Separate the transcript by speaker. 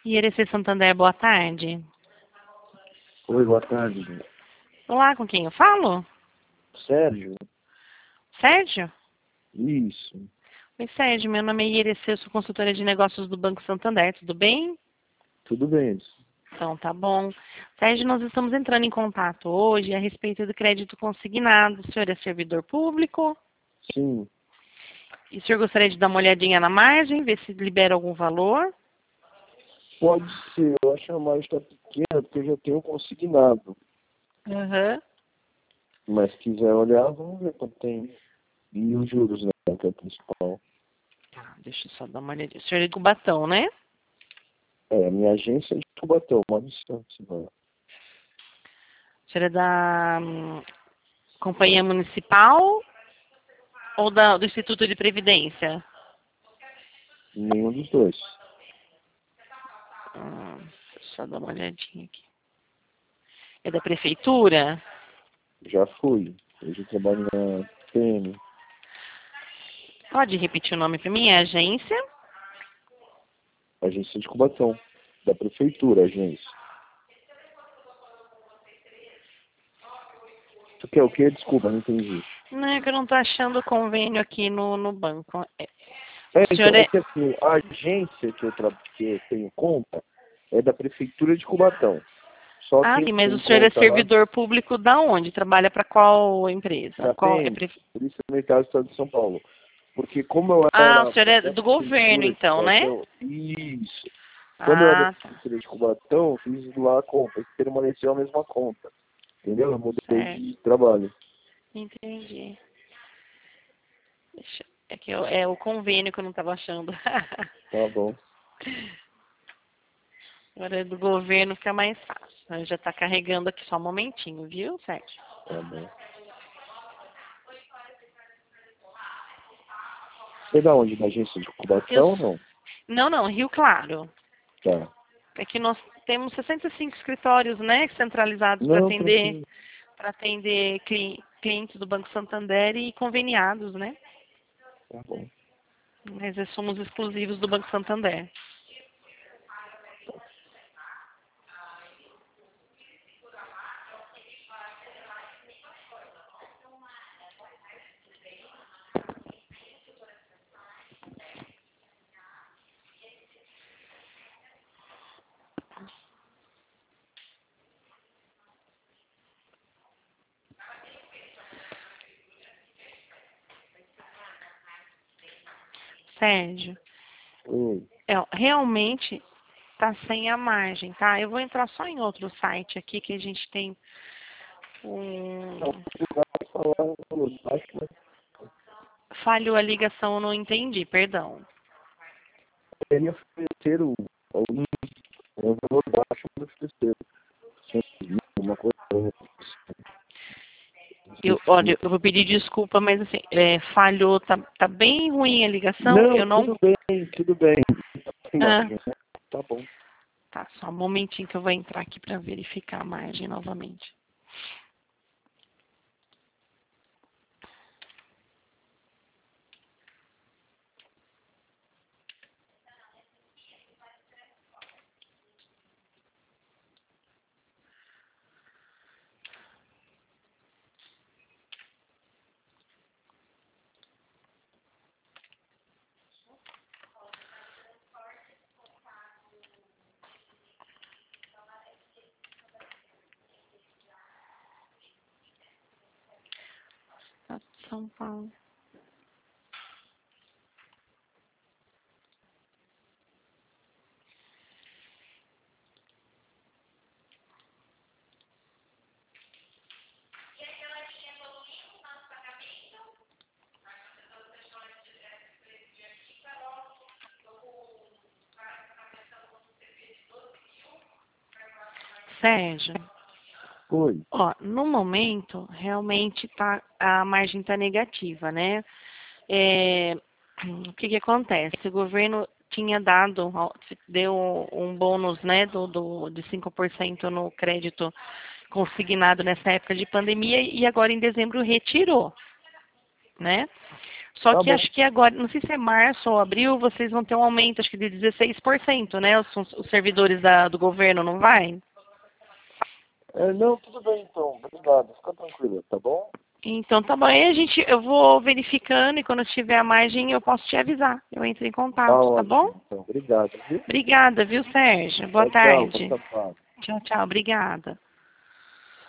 Speaker 1: IRC Santander, boa tarde.
Speaker 2: Oi, boa tarde.
Speaker 1: Olá, com quem eu falo?
Speaker 2: Sérgio?
Speaker 1: Sérgio?
Speaker 2: Isso.
Speaker 1: Oi, Sérgio, meu nome é IRC, eu sou consultora de negócios do Banco Santander, tudo bem?
Speaker 2: Tudo bem.
Speaker 1: Então, tá bom. Sérgio, nós estamos entrando em contato hoje a respeito do crédito consignado. O senhor é servidor público?
Speaker 2: Sim.
Speaker 1: E o senhor gostaria de dar uma olhadinha na margem, ver se libera algum valor?
Speaker 2: Pode ser. Eu acho que a margem está pequena porque eu já tenho consignado.
Speaker 1: Aham.
Speaker 2: Mas se quiser olhar, vamos ver quanto tem. E os juros, né? Que é o principal.
Speaker 1: Tá, deixa eu só dar uma olhadinha. O senhor é de Cubatão, né?
Speaker 2: É, a minha agência é de Cubatão, uma distância. Né?
Speaker 1: O senhor é da Companhia Municipal ou do Instituto de Previdência?
Speaker 2: Nenhum dos dois.
Speaker 1: Deixa eu só dar uma olhadinha aqui. É da Prefeitura?
Speaker 2: Já fui. Hoje eu trabalho na PM.
Speaker 1: Pode repetir o nome para mim? É agência?
Speaker 2: Agência de Cubatão. Da Prefeitura, agência. Tu quer o quê? Desculpa, não entendi.
Speaker 1: Não, é que eu não estou achando o convênio aqui no banco.
Speaker 2: É,
Speaker 1: O senhor
Speaker 2: então, é
Speaker 1: é...
Speaker 2: que assim, a agência que eu tenho conta é da Prefeitura de Cubatão. Só
Speaker 1: Ah,
Speaker 2: quem
Speaker 1: sim, mas o
Speaker 2: tem
Speaker 1: senhor é
Speaker 2: conta lá
Speaker 1: servidor público da onde? Trabalha para qual empresa?
Speaker 2: da
Speaker 1: Qual é
Speaker 2: PM, Polícia Militar do Estado de São Paulo. Porque como eu
Speaker 1: Ah, o
Speaker 2: era
Speaker 1: senhor é
Speaker 2: da
Speaker 1: do governo,
Speaker 2: Prefeitura de
Speaker 1: então, né?
Speaker 2: Cubatão, isso. Quando eu era da
Speaker 1: Ah, tá.
Speaker 2: Prefeitura de Cubatão, eu fiz lá a conta, permaneceu a mesma conta. Entendeu? Eu mudei
Speaker 1: Certo.
Speaker 2: de trabalho.
Speaker 1: Entendi. É que é o convênio que eu não estava achando.
Speaker 2: Tá bom.
Speaker 1: Agora é do governo fica mais fácil. Já está carregando aqui só um momentinho, viu, Sérgio?
Speaker 2: Tá bom. Você é da onde? Da agência de
Speaker 1: Eu...
Speaker 2: Cubatão ou não?
Speaker 1: Não, Rio Claro.
Speaker 2: Tá.
Speaker 1: É que nós temos 65 escritórios, né, centralizados
Speaker 2: Não, tranquilo.
Speaker 1: para atender clientes do Banco Santander e conveniados, né?
Speaker 2: Tá bom.
Speaker 1: Mas somos exclusivos do Banco Santander. Sérgio,
Speaker 2: Oi.
Speaker 1: realmente está sem a margem, tá? Eu vou entrar só em outro site aqui que a gente tem
Speaker 2: Não,
Speaker 1: um...
Speaker 2: vai falar valor baixo, mas
Speaker 1: Falhou a ligação, eu não entendi, perdão.
Speaker 2: queria oferecer um valor baixo, mas oferecer 100 mil, uma coisa.
Speaker 1: Olha, eu vou pedir desculpa, mas assim, falhou, tá bem ruim a ligação,
Speaker 2: Não,
Speaker 1: eu não...
Speaker 2: tudo bem, tudo bem. Tem
Speaker 1: Ah,
Speaker 2: margem, né? Tá bom.
Speaker 1: tá, só um momentinho que eu vou entrar aqui para verificar a margem novamente. Tá, São Paulo. Sérgio,
Speaker 2: Oi.
Speaker 1: ó, no momento, realmente a margem está negativa, né? O que acontece? O governo tinha deu um bônus, né, de 5% no crédito consignado nessa época de pandemia e agora em dezembro retirou, né? Só
Speaker 2: Tá
Speaker 1: que
Speaker 2: bom.
Speaker 1: acho que agora, não sei se é março ou abril, vocês vão ter um aumento, acho que de 16%, né? Os servidores do governo, não vai?
Speaker 2: Não, tudo bem então. Obrigado. Fica tranquila, tá bom?
Speaker 1: Então tá bom. Aí eu vou verificando e quando tiver a margem eu posso te avisar. Eu entro em
Speaker 2: Tá
Speaker 1: contato, tá bom?
Speaker 2: ótimo, então. Obrigado, viu?
Speaker 1: Obrigada, viu, Sérgio? Boa
Speaker 2: Tchau, tchau. Bom
Speaker 1: tarde.
Speaker 2: trabalho.
Speaker 1: Tchau, tchau. Obrigada.